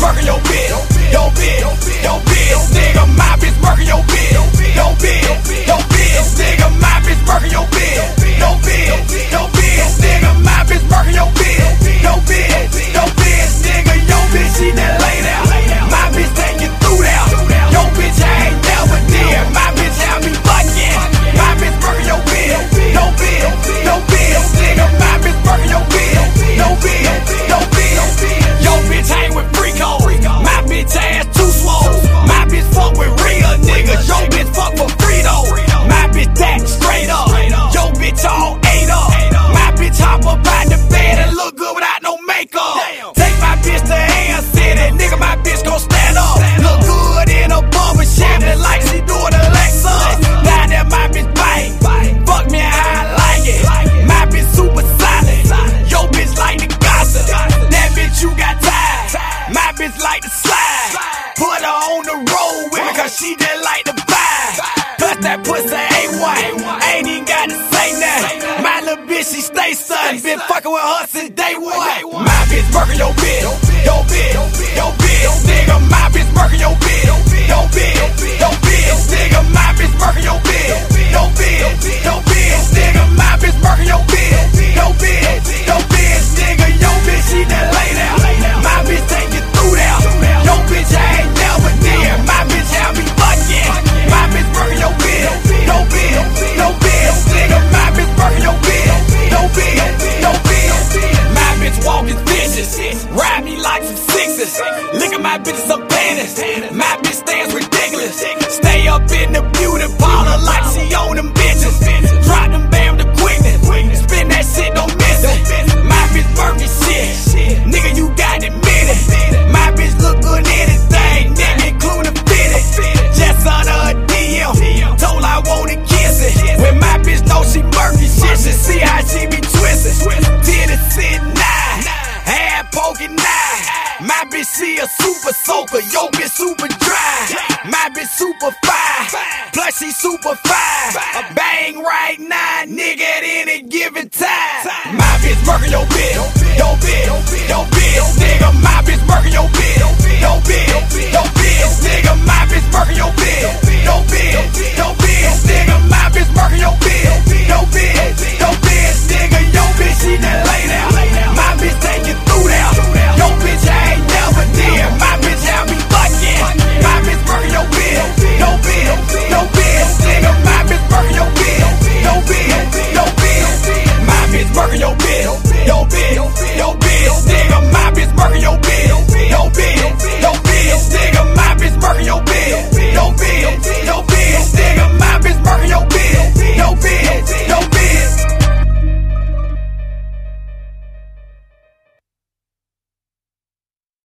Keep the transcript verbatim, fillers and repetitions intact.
murking your bitch. Yo bitch, yo bitch, nigga, my bitch murking your bitch. Yo bitch, yo bitch, nigga, my bitch murking your bitch. Yo bitch, yo bitch, nigga, my bitch murking your bitch. Yo bitch, yo bitch, nigga, yo bitch, she that lay down. My bitch take you through there. Yo bitch, I ain't never did. My bitch have me fucking. My bitch murking your bitch. Yo bitch, yo bitch, nigga, my bitch murking your bitch. Yo bitch, yo bitch, yo bitch hang with Frico. My bitch ass too swole. My bitch fuck with real niggas. Yo bitch fuck for Frito. My bitch that straight up. Yo bitch all ate up. My bitch hop up out the bed and look good without no makeup. Take my bitch to Air City, nigga, my bitch gon' stand up. Look good in a barber shop like she doing a Lexus. Down there my bitch bite. Fuck me how I like it. My bitch super solid. Yo bitch like the gossip. That bitch you got tired. My bitch like to slide. Put her on the road with me cause she just like to vibe. Plus that pussy A one. Ain't even got to say nothing. My little bitch she stay stunning. Been fucking with her since day one. My bitch murking your bitch. Yo bitch, yo bitch, nigga, my bitch murking your bitch. Yo bitch, yo bitch, nigga, my bitch murking your bitch. Yo bitch, yo bitch, nigga, my bitch murking your bitch. Yo bitch, yo bitch, nigga, yo bitch, she that lay down. My bitch take you through there. Yo bitch, I ain't never did. My bitch have me fucking. My bitch murking your bitch. Yo bitch, yo bitch, nigga, my bitch murking your bitch. Yo bitch, yo bitch, my bitch walking vicious. Ride me like some sixes. Look at my bitch some panties. My bitch stands ridiculous. Stay up in the beauty parlor like she own them bitches. Drop them bam the quickness. Spin that shit, don't miss it. My bitch murky shit. Nigga, you got it minute. My bitch look good in anything, nigga, including fitted. Just under a D M. Told I wanna kiss it. When my bitch know she murky shit, she see how she be twisted. Did it sit nine. Hand poking nine. My bitch, she a super soaker. Yo bitch super dry. My bitch super fine. Plus she super fine. A bang right now, nigga, at any given time. My bitch murking your bitch. Yo bitch, yo bitch, nigga, my bitch murking your bitch.